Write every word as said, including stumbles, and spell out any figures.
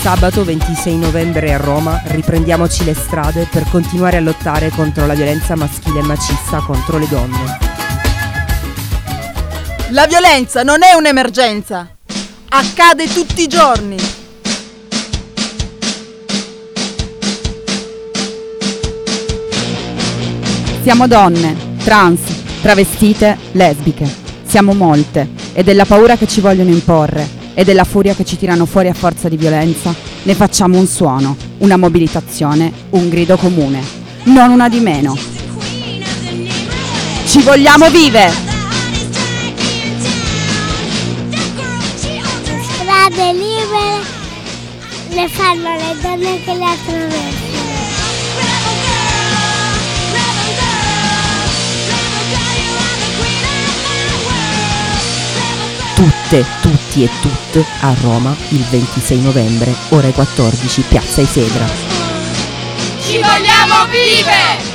Sabato ventisei novembre a Roma riprendiamoci le strade per continuare a lottare contro la violenza maschile e macista contro le donne. La violenza non è un'emergenza, accade tutti i giorni. Siamo donne, trans, travestite, lesbiche. Siamo molte e della paura che ci vogliono imporre e della furia che ci tirano fuori a forza di violenza ne facciamo un suono, una mobilitazione, un grido comune, non una di meno. Ci vogliamo vive! Strade libere le fanno le donne che le attraversano. Tutte, tutti e tutte a Roma il ventisei novembre, ore quattordici, Piazza Isedra. Ci vogliamo vive!